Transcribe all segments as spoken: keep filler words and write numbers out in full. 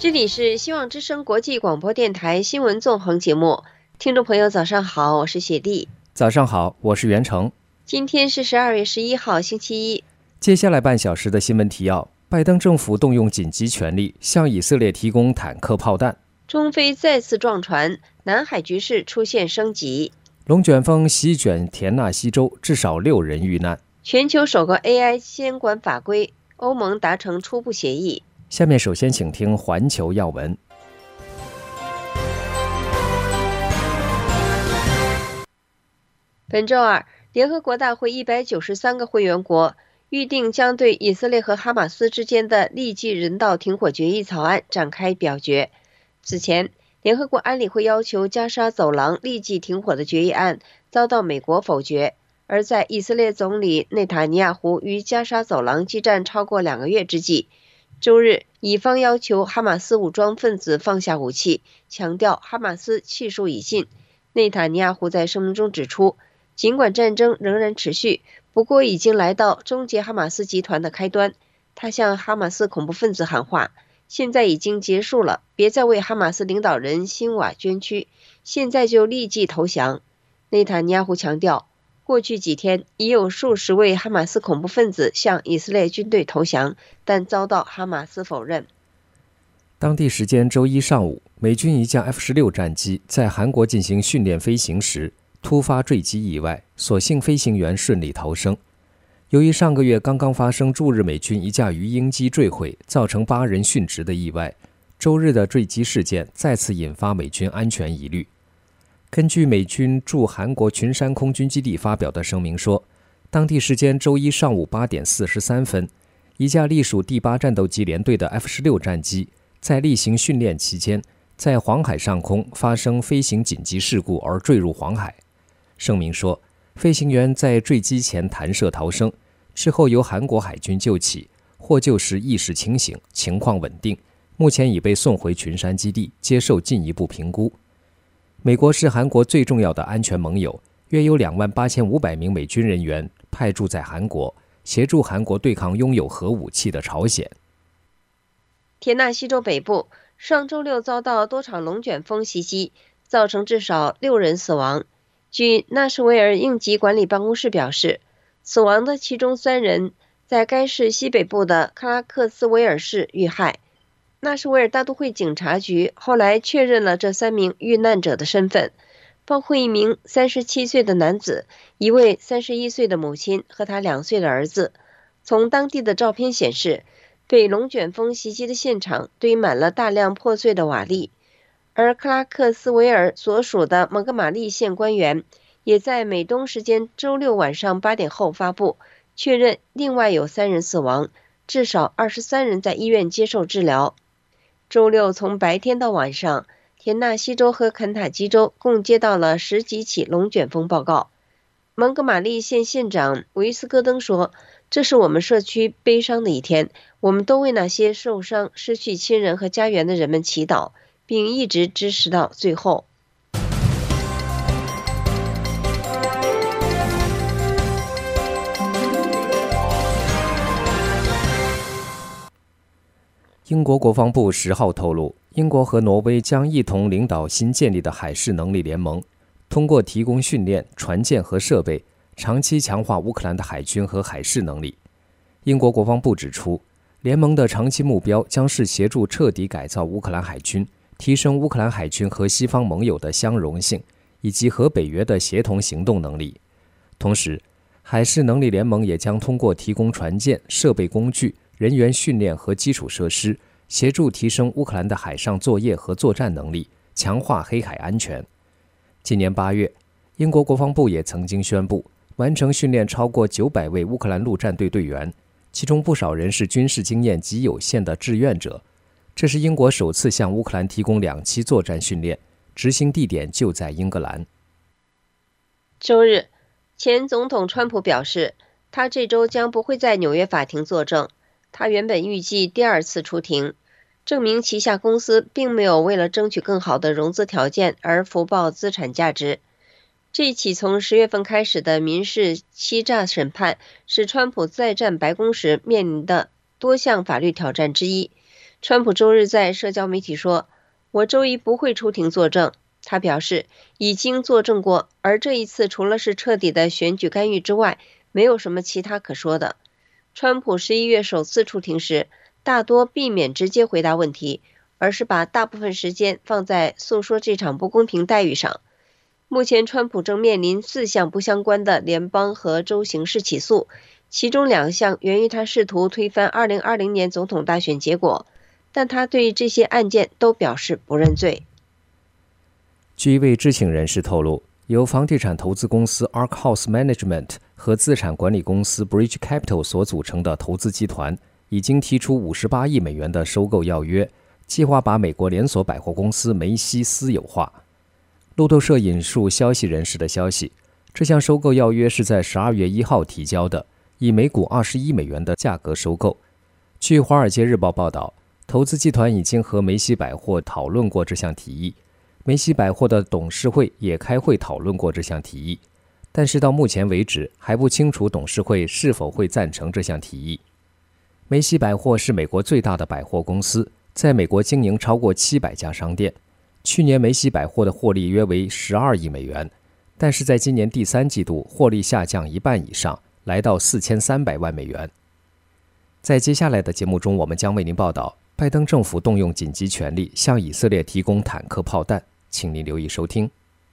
这里是希望之声国际广播电台新闻纵横节目，听众朋友早上好，我是雪莉。 早上好，我是袁成。 今天是十二月十一号星期一。 接下来半小时的新闻提要：拜登政府动用紧急权力向以色列提供坦克炮弹； 中非再次撞船，南海局势出现升级； 龙卷风席卷田纳西州，至少六人遇难； 全球首个 A I 监管法规，欧盟达成初步协议。 下面首先请听环球要闻。 本周二，联合国大会一百九十三个会员国预定将对以色列和哈马斯之间的立即人道停火决议草案展开表决。此前，联合国安理会要求加沙走廊立即停火的决议案遭到美国否决。而在以色列总理内塔尼亚胡与加沙走廊激战超过两个月之际，周日，以方要求哈马斯武装分子放下武器，强调哈马斯气数已尽。内塔尼亚胡在声明中指出，尽管战争仍然持续，不过已经来到终结哈马斯集团的开端。他向哈马斯恐怖分子喊话，现在已经结束了，别再为哈马斯领导人辛瓦捐躯，现在就立即投降。内塔尼亚胡强调，过去几天已有数十位哈马斯恐怖分子向以色列军队投降，但遭到哈马斯否认。 当地时间周一上午，美军一架 F 十六 战机在韩国进行训练飞行时突发坠机意外，所幸飞行员顺利逃生。由于上个月刚刚发生驻日美军一架鱼鹰机坠毁，造成八人殉职的意外，周日的坠机事件再次引发美军安全疑虑。根据美军驻韩国群山空军基地发表的声明说，当地时间周一上午八点四十三分，一架隶属第八战斗机联队的 F 十六 战机在例行训练期间，在黄海上空发生飞行紧急事故而坠入黄海。声明说，飞行员在坠机前弹射逃生，之后由韩国海军救起，获救时意识清醒，情况稳定，目前已被送回群山基地接受进一步评估。美国是韩国最重要的安全盟友，约有两万八千五百名美军人员派驻在韩国，协助韩国对抗拥有核武器的朝鲜。 田纳西州北部上周六遭到多场龙卷风袭击，造成至少六人死亡。据纳什维尔应急管理办公室表示，死亡的其中三人在该市西北部的克拉克斯维尔市遇害。纳什维尔大都会警察局后来确认了这三名遇难者的身份，包括一名三十七岁的男子，一位三十一岁的母亲和他两岁的儿子。从当地的照片显示，被龙卷风袭击的现场堆满了大量破碎的瓦砾。而克拉克斯维尔所属的蒙哥马利县官员也在美东时间周六晚上八点后发布，确认另外有三人死亡，至少二十三人在医院接受治疗。周六从白天到晚上，田纳西州和肯塔基州共接到了十几起龙卷风报告。蒙哥马利县县长维斯戈登说，这是我们社区悲伤的一天，我们都为那些受伤、失去亲人和家园的人们祈祷，并一直支持到最后。 英国国防部十号透露，英国和挪威将一同领导新建立的海事能力联盟，通过提供训练、船舰和设备，长期强化乌克兰的海军和海事能力。英国国防部指出，联盟的长期目标将是协助彻底改造乌克兰海军，提升乌克兰海军和西方盟友的相容性，以及和北约的协同行动能力。同时，海事能力联盟也将通过提供船舰、设备工具、人员训练和基础设施，协助提升乌克兰的海上作业和作战能力，强化黑海安全。今年八月，英国国防部也曾经宣布完成训练超过九百位乌克兰陆战队队员，其中不少人是军事经验极有限的志愿者。这是英国首次向乌克兰提供两期作战训练，执行地点就在英格兰。 周日，前总统川普表示，他这周将不会在纽约法庭作证。他原本预计第二次出庭，证明旗下公司并没有为了争取更好的融资条件而浮报资产价值。这起从十月份开始的民事欺诈审判是川普再战白宫时面临的多项法律挑战之一。 川普周日在社交媒体说，我周一不会出庭作证。他表示已经作证过，而这一次除了是彻底的选举干预之外，没有什么其他可说的。川普十一月首次出庭时，大多避免直接回答问题，而是把大部分时间放在诉说这场不公平待遇上。目前川普正面临四项不相关的联邦和州刑事起诉，其中两项源于他试图推翻二零二零年总统大选结果，但他对这些案件都表示不认罪。 据一位知情人士透露，由房地产投资公司 Ark House Management 和资产管理公司 Bridge Capital 所组成的投资集团已经提出五十八亿美元的收购要约，计划把美国连锁百货公司梅西私有化。路透社引述消息人士的消息，这项收购要约是在十二月一号提交的，以每股二十一美元的价格收购。据《华尔街日报》报道，投资集团已经和梅西百货讨论过这项提议。梅西百货的董事会也开会讨论过这项提议，但是到目前为止还不清楚董事会是否会赞成这项提议。梅西百货是美国最大的百货公司，在美国经营超过七百家商店。去年梅西百货的获利约为十二亿美元，但是在今年第三季度获利下降一半以上，来到四千三百万美元。在接下来的节目中，我们将为您报道拜登政府动用紧急权力向以色列提供坦克炮弹，请您留意收听。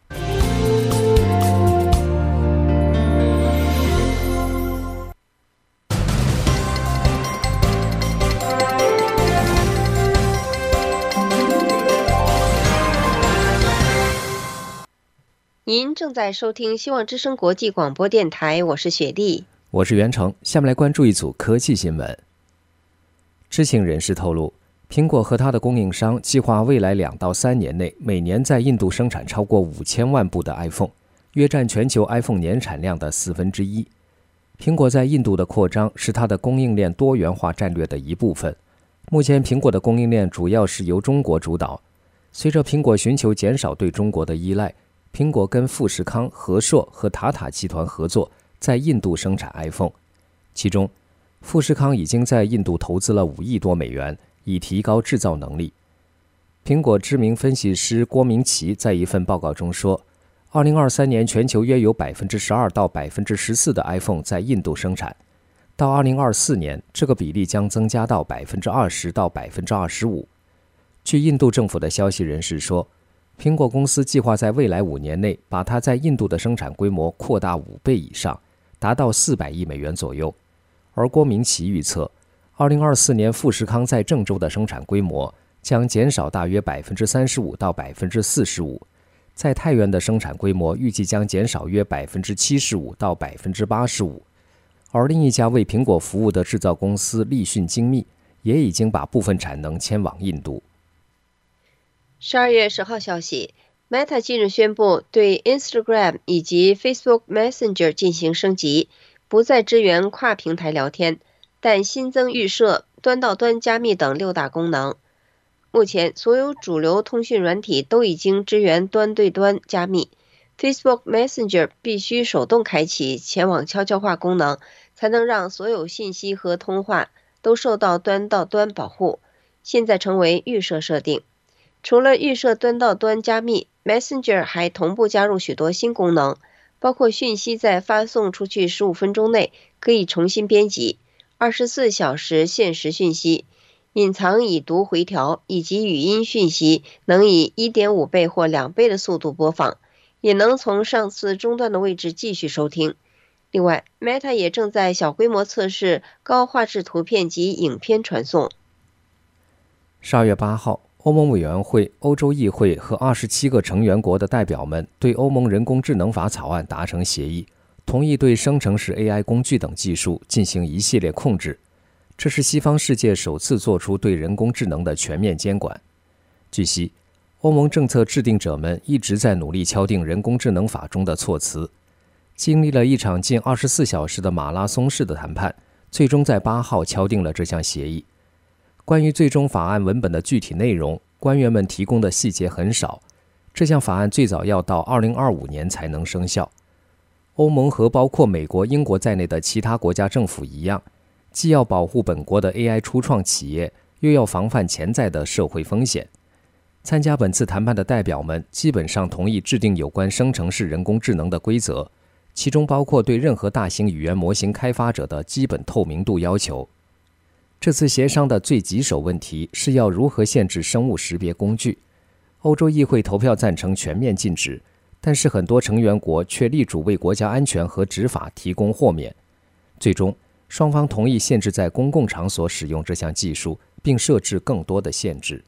您正在收听希望之声国际广播电台，我是雪莉， 我是袁成。下面来关注一组科技新闻。知情人士透露，苹果和它的供应商计划未来两到三年内每年在印度生产超过五千万部的 iPhone， 约占全球 iPhone 年产量的四分之一。苹果在印度的扩张是它的供应链多元化战略的一部分。目前苹果的供应链主要是由中国主导。随着苹果寻求减少对中国的依赖，苹果跟富士康、和硕和塔塔集团合作，在印度生产 iPhone。其中，富士康已经在印度投资了五亿多美元，以提高制造能力。苹果知名分析师郭明奇在一份报告中说，二零二三年全球约有 百分之十二 到 百分之十四 的 iPhone 在印度生产，到二零二四年，这个比例将增加到 百分之二十 到 百分之二十五。据印度政府的消息人士说，苹果公司计划在未来五年内把它在印度的生产规模扩大五倍以上，达到四百亿美元左右。而郭明奇预测，二零二四年富士康在郑州的生产规模将减少大约 百分之三十五 到 百分之四十五， 在太原的生产规模预计将减少约 百分之七十五 到 百分之八十五。而另一家为苹果服务的制造公司立讯精密也已经把部分产能迁往印度。 十二月十号消息， Meta 近日宣布对 Instagram 以及 Facebook Messenger 进行升级，不再支援跨平台聊天，但新增预设、端到端加密等六大功能。目前所有主流通讯软体都已经支援端对端加密， Facebook Messenger 必须手动开启前往悄悄话功能，才能让所有信息和通话都受到端到端保护，现在成为预设设定。除了预设端到端加密， Messenger 还同步加入许多新功能，包括讯息在发送出去十五分钟内可以重新编辑，二十四小时限时讯息，隐藏已读回调，以及语音讯息能以 一点五倍或两倍的速度播放，也能从上次中断的位置继续收听。另外 Meta 也正在小规模测试高画质图片及影片传送。 十二月八号，欧盟委员会、欧洲议会和二十七个成员国的代表们对欧盟人工智能法草案达成协议，同意对生成式 A I 工具等技术进行一系列控制。这是西方世界首次做出对人工智能的全面监管。据悉，欧盟政策制定者们一直在努力敲定人工智能法中的措辞，经历了一场近二十四小时的马拉松式的谈判，最终在八号敲定了这项协议。关于最终法案文本的具体内容，官员们提供的细节很少。这项法案最早要到二零二五年才能生效。欧盟和包括美国、英国在内的其他国家政府一样，既要保护本国的 A I 初创企业又要防范潜在的社会风险。参加本次谈判的代表们基本上同意制定有关生成式人工智能的规则，其中包括对任何大型语言模型开发者的基本透明度要求。这次协商的最棘手问题是要如何限制生物识别工具。欧洲议会投票赞成全面禁止，但是很多成员国却力主为国家安全和执法提供豁免。最终，双方同意限制在公共场所使用这项技术，并设置更多的限制。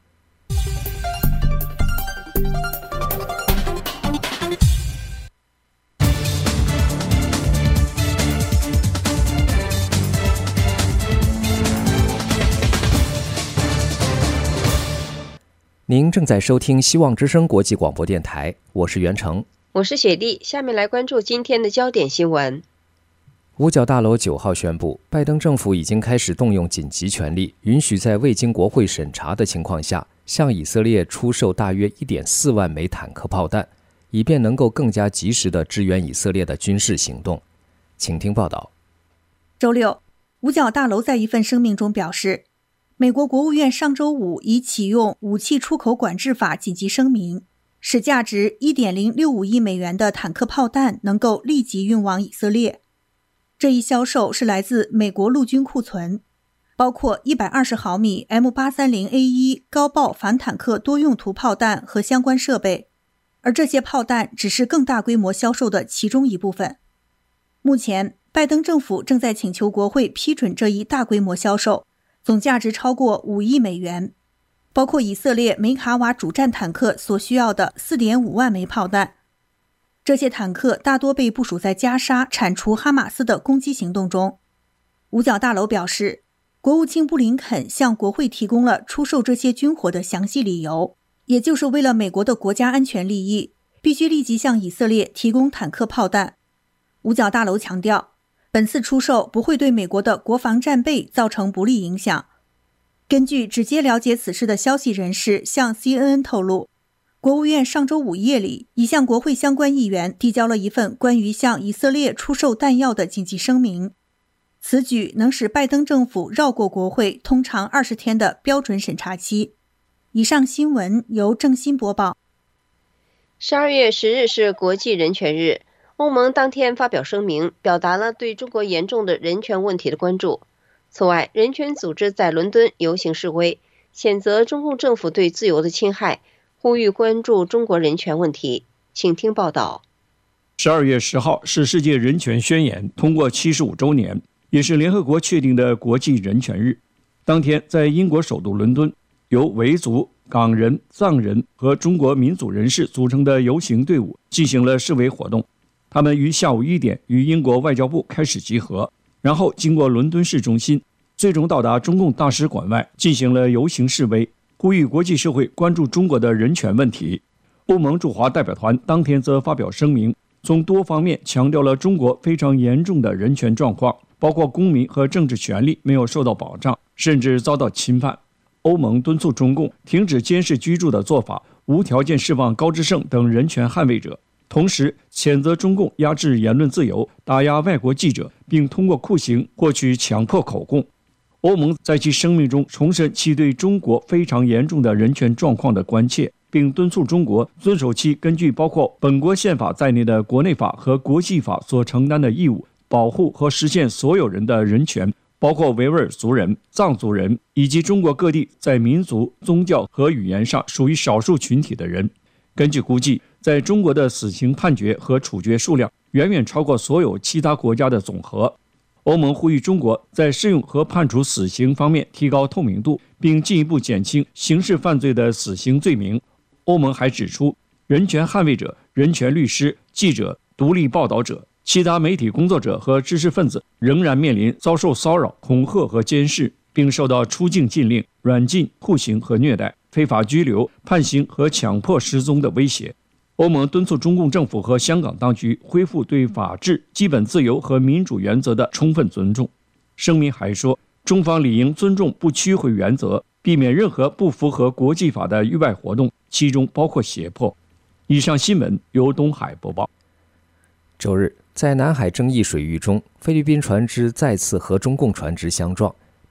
您正在收听希望之声国际广播电台，我是袁成， 我是雪莉。下面来关注今天的焦点新闻。 五角大楼九号宣布，拜登政府已经开始动用紧急权力，允许在未经国会审查的情况下，向以色列出售大约 一点四万枚坦克炮弹，以便能够更加及时地支援以色列的军事行动。请听报道。 周六，五角大楼在一份声明中表示，美国国务院上周五已启用武器出口管制法紧急声明，使价值 一点零六五亿美元的坦克炮弹能够立即运往以色列。这一销售是来自美国陆军库存，包括一百二十毫米 M 八三零 A 一 高爆反坦克多用途炮弹和相关设备，而这些炮弹只是更大规模销售的其中一部分。目前，拜登政府正在请求国会批准这一大规模销售，总价值超过五亿美元，包括以色列梅卡瓦主战坦克所需要的 四点五万枚炮弹。这些坦克大多被部署在加沙铲除哈马斯的攻击行动中。五角大楼表示，国务卿布林肯向国会提供了出售这些军火的详细理由，也就是为了美国的国家安全利益，必须立即向以色列提供坦克炮弹。五角大楼强调，本次出售不会对美国的国防战备造成不利影响。根据直接了解此事的消息人士向 C N N 透露，国务院上周五夜里已向国会相关议员递交了一份关于向以色列出售弹药的紧急声明。此举能使拜登政府绕过国会通常二十天的标准审查期。以上新闻由郑欣播报。 十二月十日是国际人权日，欧盟当天发表声明，表达了对中国严重的人权问题的关注。此外，人权组织在伦敦游行示威，谴责中共政府对自由的侵害，呼吁关注中国人权问题。请听报道。 十二月十号是世界人权宣言通过七十五周年，也是联合国确定的国际人权日。当天，在英国首都伦敦，由维族、港人、藏人和中国民族人士组成的游行队伍进行了示威活动。他们于下午一点于英国外交部开始集合，然后经过伦敦市中心，最终到达中共大使馆外进行了游行示威，呼吁国际社会关注中国的人权问题。欧盟驻华代表团当天则发表声明，从多方面强调了中国非常严重的人权状况，包括公民和政治权利没有受到保障，甚至遭到侵犯。欧盟敦促中共停止监视居住的做法，无条件释放高志胜等人权捍卫者，同时谴责中共压制言论自由，打压外国记者，并通过酷刑获取强迫口供。欧盟在其声明中重申其对中国非常严重的人权状况的关切，并敦促中国遵守其根据包括本国宪法在内的国内法和国际法所承担的义务，保护和实现所有人的人权，包括维吾尔族人、藏族人以及中国各地在民族、宗教和语言上属于少数群体的人。根据估计，在中国的死刑判决和处决数量远远超过所有其他国家的总和。欧盟呼吁中国在适用和判处死刑方面提高透明度，并进一步减轻刑事犯罪的死刑罪名。欧盟还指出，人权捍卫者、人权律师、记者、独立报道者、其他媒体工作者和知识分子仍然面临遭受骚扰、恐吓和监视，并受到出境禁令、软禁、酷刑和虐待、非法拘留、判刑和强迫失踪的威胁。欧盟敦促中共政府和香港当局恢复对法治、基本自由和民主原则的充分尊重。声明还说，中方理应尊重不屈回原则，避免任何不符合国际法的域外活动，其中包括胁迫。以上新闻由东海播报。 周日，在南海争议水域中，菲律宾船只再次和中共船只相撞，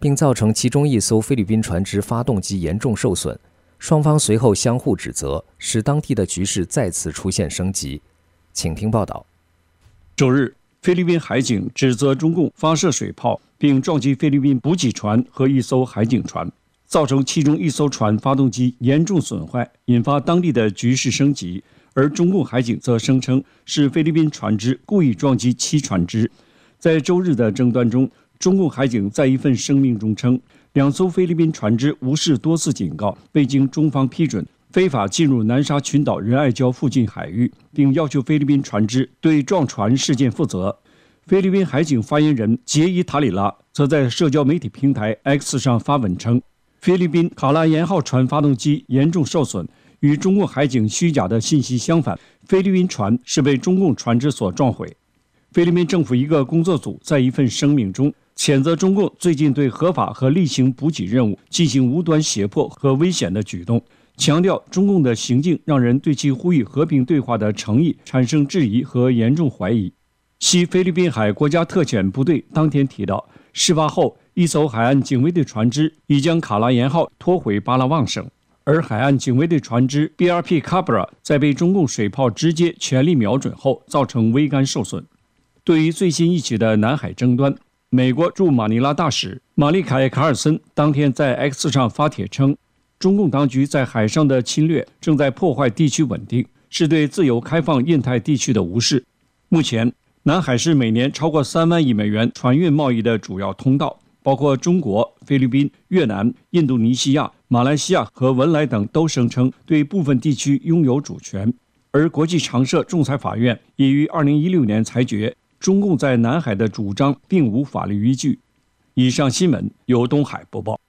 并造成其中一艘菲律宾船只发动机严重受损。双方随后相互指责，使当地的局势再次出现升级。请听报道。 周日，菲律宾海警指责中共发射水炮，并撞击菲律宾补给船和一艘海警船，造成其中一艘船发动机严重损坏，引发当地的局势升级。而中共海警则声称是菲律宾船只故意撞击其船只。在周日的争端中，中共海警在一份声明中称，两艘菲律宾船只无视多次警告，未经中方批准，非法进入南沙群岛仁爱礁附近海域，并要求菲律宾船只对撞船事件负责。菲律宾海警发言人杰伊塔里拉则在社交媒体平台 X 上发文称，菲律宾卡拉延号船发动机严重受损，与中共海警虚假的信息相反，菲律宾船是被中共船只所撞毁。菲律宾政府一个工作组在一份声明中谴责中共最近对合法和例行补给任务进行无端胁迫和危险的举动，强调中共的行径让人对其呼吁和平对话的诚意产生质疑和严重怀疑。西菲律宾海国家特遣部队当天提到，事发后一艘海岸警卫队船只已将卡拉延号拖回巴拉望省，而海岸警卫队船只 B R P Cabra 在被中共水炮直接全力瞄准后造成桅杆受损。对于最新一起的南海争端，美国驻马尼拉大使玛丽凯·卡尔森当天在 X 上发帖称，中共当局在海上的侵略正在破坏地区稳定，是对自由开放印太地区的无视。目前，南海是每年超过三万亿美元船运贸易的主要通道，包括中国、菲律宾、越南、印度尼西亚、马来西亚和文莱等都声称对部分地区拥有主权。而国际常设仲裁法院已于二零一六年裁决，中共在南海的主张并无法律依据。以上新闻由东海播报。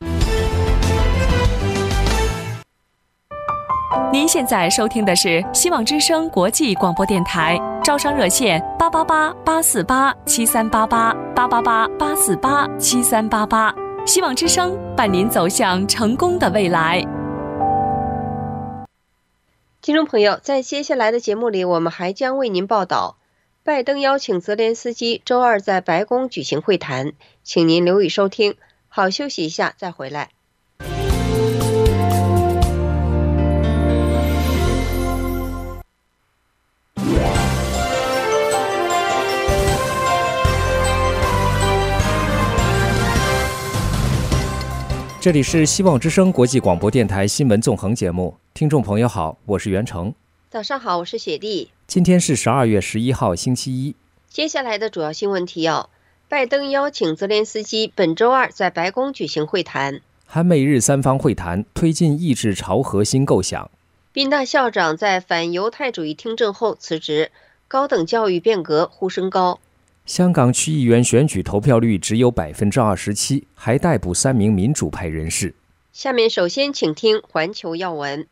您现在收听的是希望之声国际广播电台，招商热线八八八八四八七三八八八八八八四八七三八八，希望之声伴您走向成功的未来。 听众朋友，在接下来的节目里，我们还将为您报道，拜登邀请泽连斯基周二在白宫举行会谈，请您留意收听。好，休息一下再回来。 这里是希望之声国际广播电台新闻纵横节目，听众朋友好，我是袁成。 早上好，我是雪莉。 今天是十二月十一号，星期一。 接下来的主要新闻提要：拜登邀请泽连斯基本周二在白宫举行会谈； 韩美日三方会谈推进抑制朝核新构想； 宾大校长在反犹太主义听证后辞职；高等教育变革呼声高； 香港区议员选举投票率只有百分之二十七，还逮捕三名民主派人士。 下面首先请听环球要闻。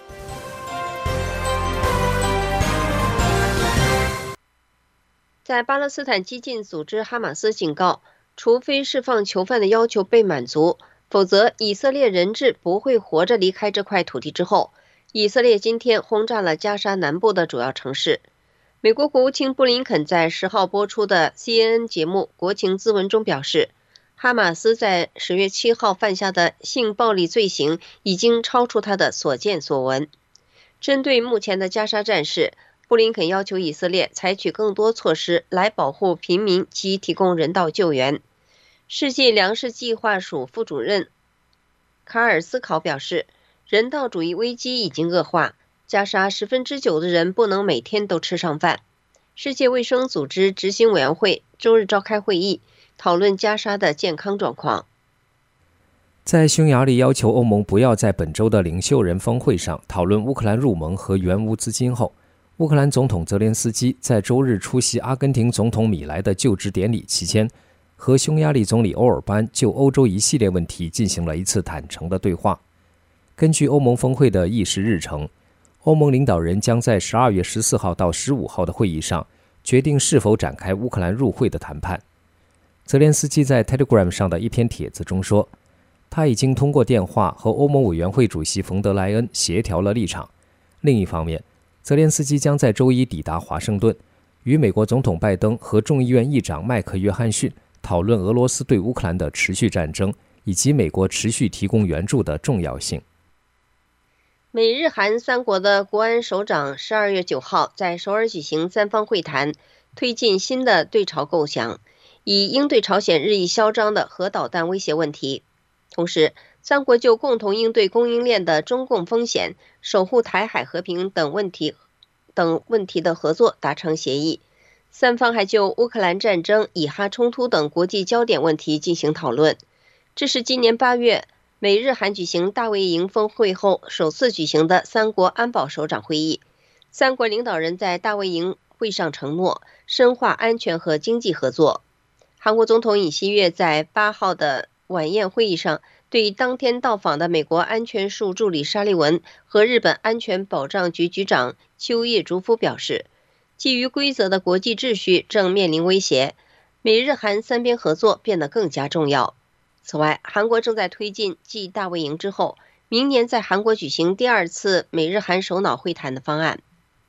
在巴勒斯坦激进组织哈马斯警告，除非释放囚犯的要求被满足，否则以色列人质不会活着离开这块土地之后，以色列今天轰炸了加沙南部的主要城市。美国国务卿布林肯在十号播出的 C N N 节目《国情咨文》中表示，哈马斯在十月七号犯下的性暴力罪行已经超出他的所见所闻。针对目前的加沙战事，布林肯要求以色列采取更多措施来保护平民及提供人道救援。世界粮食计划署副主任卡尔斯考表示，人道主义危机已经恶化，加沙十分之九的人不能每天都吃上饭。世界卫生组织执行委员会周日召开会议，讨论加沙的健康状况。 在匈牙利要求欧盟不要在本周的领袖人峰会上讨论乌克兰入盟和援乌资金后，乌克兰总统泽连斯基在周日出席阿根廷总统米莱的就职典礼期间，和匈牙利总理欧尔班就欧洲一系列问题进行了一次坦诚的对话。根据欧盟峰会的议事日程，欧盟领导人将在十二月十四号到十五号的会议上决定是否展开乌克兰入会的谈判。泽连斯基在 Telegram 上的一篇帖子中说，他已经通过电话和欧盟委员会主席冯德莱恩协调了立场。另一方面，泽连斯基将在周一抵达华盛顿，与美国总统拜登和众议院议长麦克约翰逊讨论俄罗斯对乌克兰的持续战争以及美国持续提供援助的重要性。 美日韩三国的国安首长十二月九号在首尔举行三方会谈，推进新的对朝构想，以应对朝鲜日益嚣张的核导弹威胁问题。同时，三国就共同应对供应链的中共风险、守护台海和平等问题等问题的合作达成协议。三方还就乌克兰战争、以哈冲突等国际焦点问题进行讨论。这是今年八月美日韩举行大卫营峰会后首次举行的三国安保首长会议。三国领导人在大卫营会上承诺深化安全和经济合作。韩国总统尹锡悦在八号的晚宴会议上，对当天到访的美国安全署助理沙利文和日本安全保障局局长秋叶竹夫表示，基于规则的国际秩序正面临威胁，美日韩三边合作变得更加重要。此外，韩国正在推进继大卫营之后，明年在韩国举行第二次美日韩首脑会谈的方案。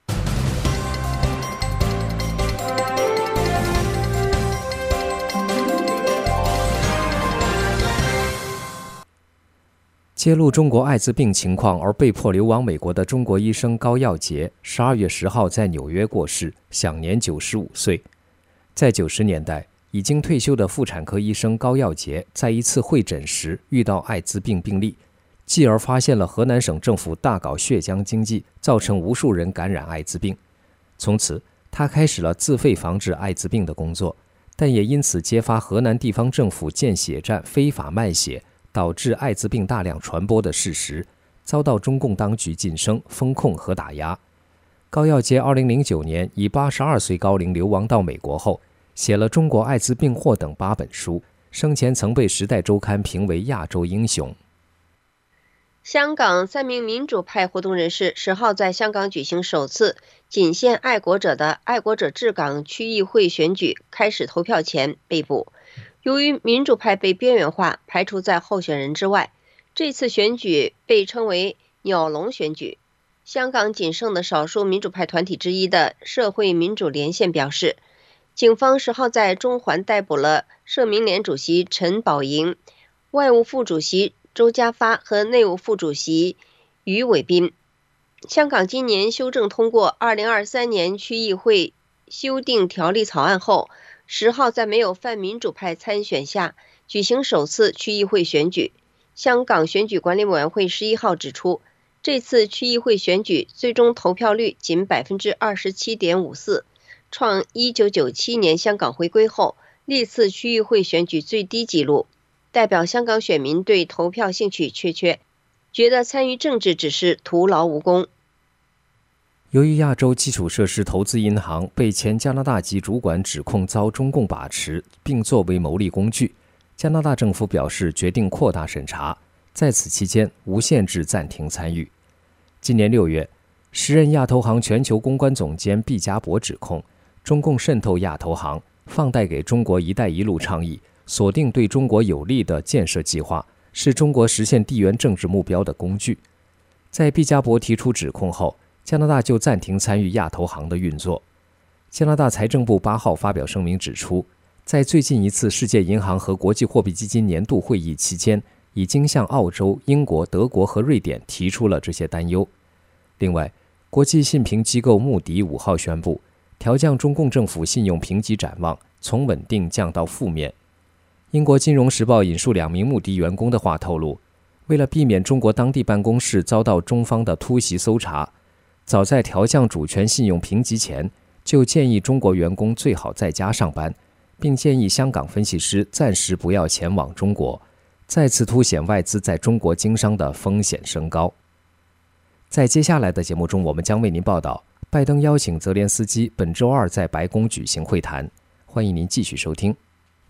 揭露中国艾滋病情况而被迫流亡美国的中国医生高耀洁，十二月十号在纽约过世，享年九十五岁。在九十年代，已经退休的妇产科医生高耀洁在一次会诊时遇到艾滋病病例，继而发现了河南省政府大搞血浆经济，造成无数人感染艾滋病。从此，他开始了自费防治艾滋病的工作，但也因此揭发河南地方政府建血站非法卖血，导致艾滋病大量传播的事实，遭到中共当局晋升、封控和打压。高耀洁二零零九年以八十二岁高龄流亡到美国后，写了《中国艾滋病祸》等八本书，生前曾被《时代周刊》评为亚洲英雄。 香港三名民主派活动人士十号在香港举行首次仅限爱国者的爱国者治港区议会选举开始投票前被捕。由于民主派被边缘化，排除在候选人之外，这次选举被称为鸟笼选举。香港仅剩的少数民主派团体之一的社会民主连线表示，警方十号在中环逮捕了社民连主席陈宝莹、外务副主席周家发和内务副主席于伟斌。香港今年修正通过二零二三年区议会修订条例草案后，十号在没有泛民主派参选下举行首次区议会选举。香港选举管理委员会十一号指出，这次区议会选举最终投票率仅 百分之二十七点五四， 创一九九七年香港回归后历次区议会选举最低纪录，代表香港选民对投票兴趣缺缺，觉得参与政治只是徒劳无功。 由于亚洲基础设施投资银行被前加拿大籍主管指控遭中共把持，并作为牟利工具，加拿大政府表示决定扩大审查，在此期间无限制暂停参与。今年六月，时任亚投行全球公关总监毕加博指控中共渗透亚投行，放贷给中国“一带一路”倡议，锁定对中国有利的建设计划，是中国实现地缘政治目标的工具。在毕加博提出指控后，加拿大就暂停参与亚投行的运作。加拿大财政部八号发表声明指出，在最近一次世界银行和国际货币基金年度会议期间，已经向澳洲、英国、德国和瑞典提出了这些担忧。另外，国际信评机构穆迪五号宣布，调降中共政府信用评级展望，从稳定降到负面。英国金融时报引述两名穆迪员工的话透露，为了避免中国当地办公室遭到中方的突袭搜查，早在调降主权信用评级前，就建议中国员工最好在家上班，并建议香港分析师暂时不要前往中国，再次凸显外资在中国经商的风险升高。在接下来的节目中，我们将为您报道拜登邀请泽连斯基本周二在白宫举行会谈，欢迎您继续收听。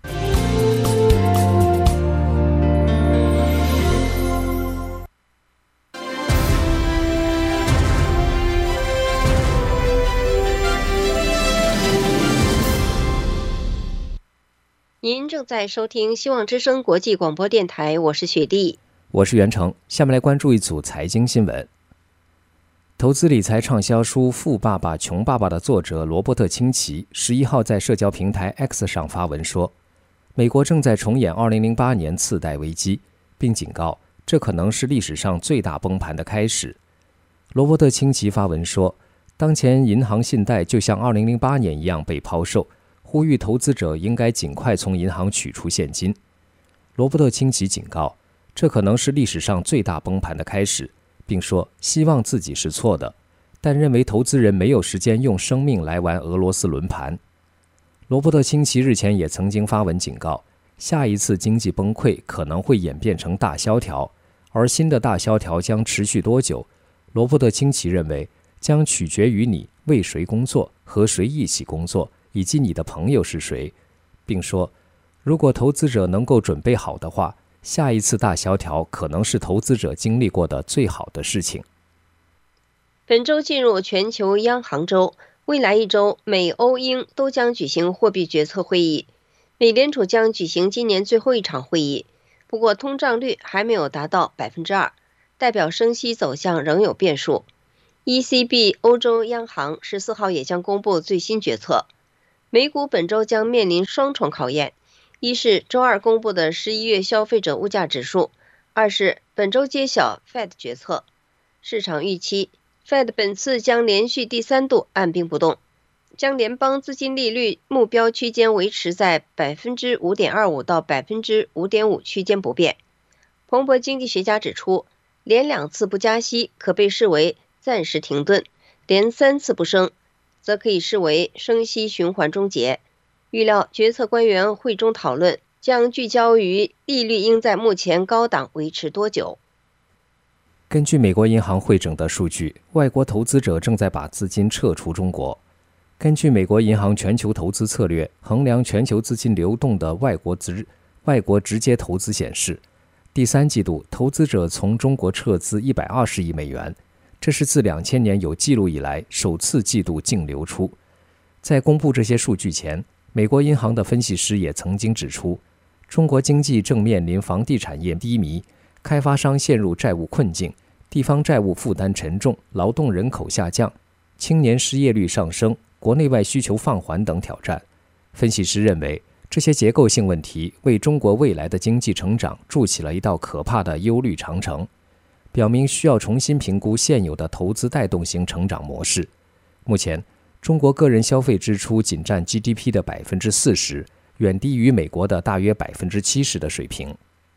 您正在收听希望之声国际广播电台，我是雪莉， 我是袁成。下面来关注一组财经新闻。投资理财畅销书《富爸爸穷爸爸》的作者罗伯特清崎十一号在社交平台 X 上发文说， 美国正在重演二零零八年次贷危机，并警告这可能是历史上最大崩盘的开始。罗伯特·清崎发文说，当前银行信贷就像二零零八年一样被抛售，呼吁投资者应该尽快从银行取出现金。罗伯特·清崎警告，这可能是历史上最大崩盘的开始，并说希望自己是错的，但认为投资人没有时间用生命来玩俄罗斯轮盘。罗伯特·清崎日前也曾经发文警告，下一次经济崩溃可能会演变成大萧条，而新的大萧条将持续多久，罗伯特·清崎认为将取决于你为谁工作、和谁一起工作，以及你的朋友是谁，并说，如果投资者能够准备好的话，下一次大萧条可能是投资者经历过的最好的事情。 本周进入全球央行周，未来一周美、欧、英都将举行货币决策会议，美联储将举行今年最后一场会议。不过通胀率还没有达到 百分之二， 代表升息走向仍有变数。 E C B 欧洲央行十四号也将公布最新决策。美股本周将面临双重考验，一是周二公布的十一月消费者物价指数，二是本周揭晓 Fed 决策。市场预期Fed 本次将连续第三度按兵不动，将联邦资金利率目标区间维持在 百分之五点二五 到 百分之五点五 区间不变。彭博经济学家指出，连两次不加息可被视为暂时停顿，连三次不升则可以视为升息循环终结。预料决策官员会中讨论将聚焦于利率应在目前高档维持多久。 根据美国银行汇整的数据，外国投资者正在把资金撤出中国。根据美国银行全球投资策略衡量全球资金流动的外国直外国直接投资显示，第三季度投资者从中国撤资一百二十亿美元，这是自两千年有记录以来首次季度净流出。在公布这些数据前，美国银行的分析师也曾经指出，中国经济正面临房地产业低迷，开发商陷入债务困境，地方债务负担沉重，劳动人口下降，青年失业率上升，国内外需求放缓等挑战。分析师认为，这些结构性问题为中国未来的经济成长筑起了一道可怕的忧虑长城，表明需要重新评估现有的投资带动型成长模式。目前，中国个人消费支出仅占 G D P 的 百分之四十， 远低于美国的大约 百分之七十 的水平。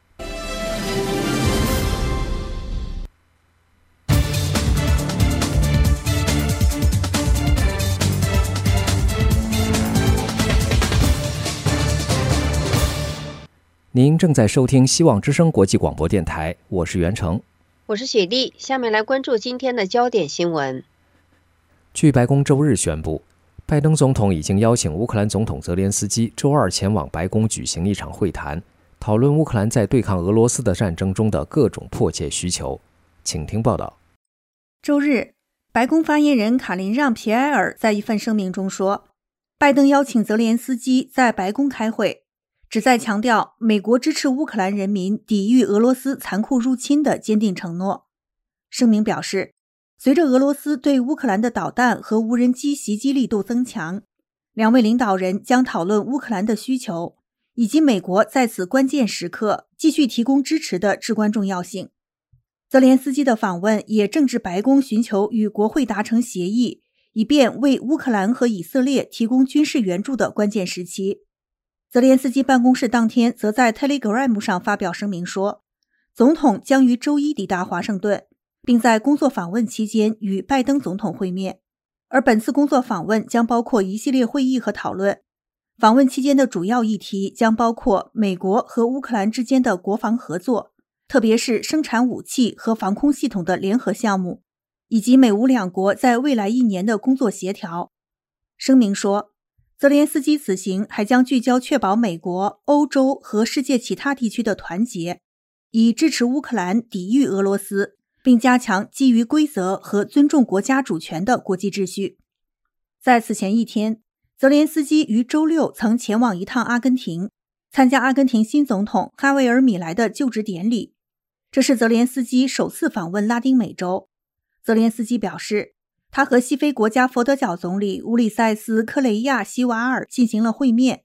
您正在收听希望之声国际广播电台，我是袁成， 我是雪莉。下面来关注今天的焦点新闻。 据白宫周日宣布，拜登总统已经邀请乌克兰总统泽连斯基周二前往白宫举行一场会谈，讨论乌克兰在对抗俄罗斯的战争中的各种迫切需求。请听报道。 周日，白宫发言人卡琳让·皮埃尔在一份声明中说，拜登邀请泽连斯基在白宫开会，旨在强调美国支持乌克兰人民抵御俄罗斯残酷入侵的坚定承诺。声明表示，随着俄罗斯对乌克兰的导弹和无人机袭击力度增强，两位领导人将讨论乌克兰的需求，以及美国在此关键时刻继续提供支持的至关重要性。泽连斯基的访问也正值白宫寻求与国会达成协议，以便为乌克兰和以色列提供军事援助的关键时期。泽连斯基办公室当天则在 Telegram 上发表声明说，总统将于周一抵达华盛顿，并在工作访问期间与拜登总统会面，而本次工作访问将包括一系列会议和讨论。访问期间的主要议题将包括美国和乌克兰之间的国防合作，特别是生产武器和防空系统的联合项目，以及美乌两国在未来一年的工作协调。声明说，泽连斯基此行还将聚焦确保美国、欧洲和世界其他地区的团结，以支持乌克兰抵御俄罗斯，并加强基于规则和尊重国家主权的国际秩序。在此前一天，泽连斯基于周六曾前往一趟阿根廷，参加阿根廷新总统哈维尔·米莱的就职典礼。这是泽连斯基首次访问拉丁美洲。泽连斯基表示，他和西非国家佛得角总理乌利塞斯·科雷亚西瓦尔进行了会面，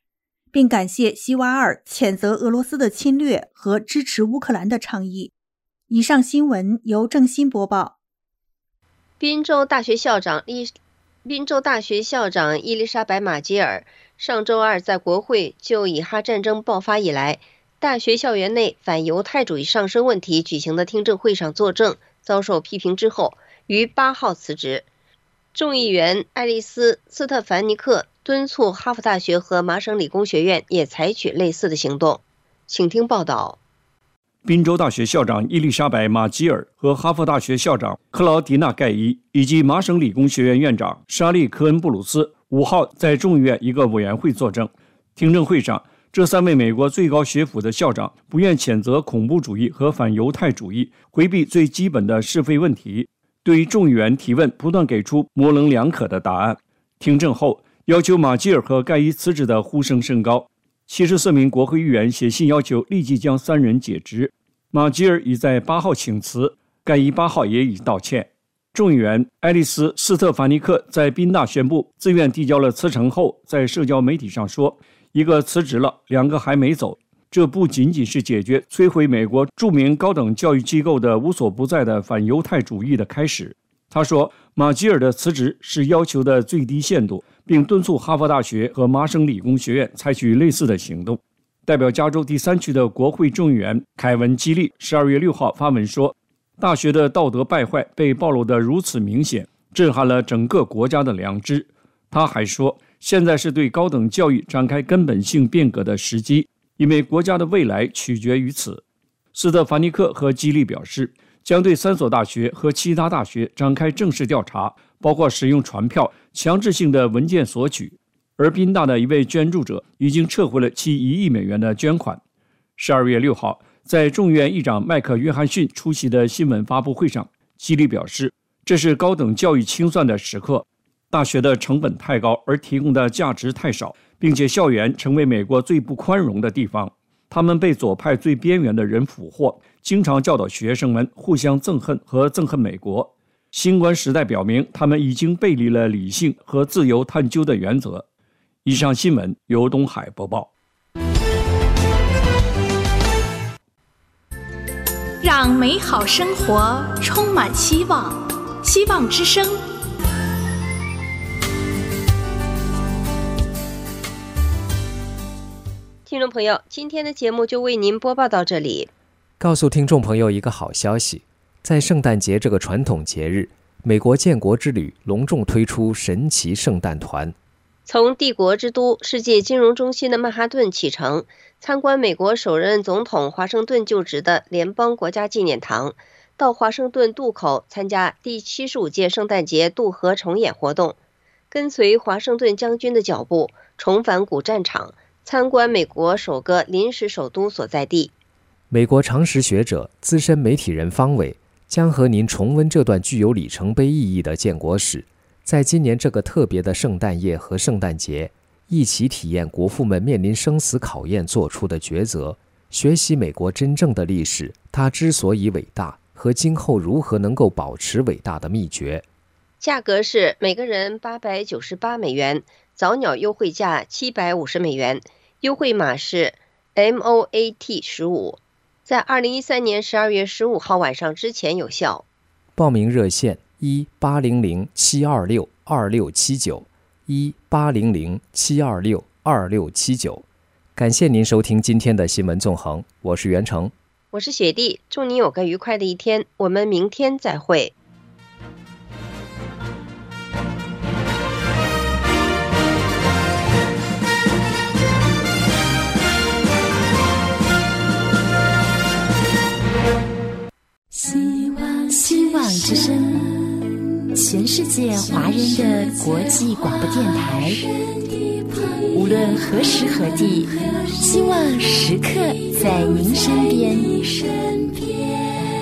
并感谢西瓦尔谴责俄罗斯的侵略和支持乌克兰的倡议。以上新闻由郑欣播报。 宾州大学校长伊宾州大学校长伊丽莎白·马吉尔上周二在国会就以哈战争爆发以来大学校园内反犹太主义上升问题举行的听证会上作证，遭受批评之后，于八号辞职。众议员爱丽丝·斯特凡尼克敦促哈佛大学和麻省理工学院也采取类似的行动。请听报道。 宾州大学校长伊丽莎白·马吉尔和哈佛大学校长克劳迪娜·盖伊以及麻省理工学院院长莎莉·科恩布鲁斯五号在众议院一个委员会作证。听证会上，这三位美国最高学府的校长不愿谴责恐怖主义和反犹太主义，回避最基本的是非问题，对于众议员提问不断给出模棱两可的答案。听证后，要求马基尔和盖伊辞职的呼声甚高，七十四名国会议员写信要求立即将三人解职。马基尔已在八号请辞，盖伊八号也已道歉。众议员爱丽丝·斯特凡尼克在宾大宣布自愿递交了辞呈后，在社交媒体上说，一个辞职了，两个还没走。这不仅仅是解决摧毁美国著名高等教育机构的无所不在的反犹太主义的开始。他说，马基尔的辞职是要求的最低限度，并敦促哈佛大学和麻省理工学院采取类似的行动。代表加州第三区的国会众议员凯文·基利十二月六号发文说，大学的道德败坏被暴露得如此明显，震撼了整个国家的良知。他还说，现在是对高等教育展开根本性变革的时机，因为国家的未来取决于此。斯特凡尼克和基利表示，将对三所大学和其他大学展开正式调查，包括使用传票、强制性的文件索取。而宾大的一位捐助者已经撤回了其一亿美元的捐款。十二月六号，在众议院议长麦克约翰逊出席的新闻发布会上，基利表示，这是高等教育清算的时刻，大学的成本太高，而提供的价值太少，并且校园成为美国最不宽容的地方。他们被左派最边缘的人俘获，经常教导学生们互相憎恨和憎恨美国。新冠时代表明，他们已经背离了理性和自由探究的原则。以上新闻由东海播报。 让美好生活充满希望，希望之声。 听众朋友，今天的节目就为您播报到这里。 告诉听众朋友一个好消息，在圣诞节这个传统节日，美国建国之旅隆重推出神奇圣诞团。 从帝国之都、世界金融中心的曼哈顿启程，参观美国首任总统华盛顿就职的联邦国家纪念堂，到华盛顿渡口参加第七十五届圣诞节渡河重演活动，跟随华盛顿将军的脚步，重返古战场，参观美国首个临时首都所在地。 美国常识学者、资深媒体人方伟将和您重温这段具有里程碑意义的建国史。在今年这个特别的圣诞夜和圣诞节，一起体验国父们面临生死考验做出的抉择，学习美国真正的历史，它之所以伟大和今后如何能够保持伟大的秘诀。 价格是每个人八百九十八美元，早鸟优惠价七百五十美元，优惠码是 M O A T 十五， 在二零一三年十二月十五号晚上之前有效。 报名热线一八零零七二六二六七九一八零零七二六二六七九。感谢您收听今天的新闻纵横，我是袁成， 我是雪弟，祝您有个愉快的一天，我们明天再会。 希望希望之声，全世界华人的国际广播电台，无论何时何地，希望时刻在您身边。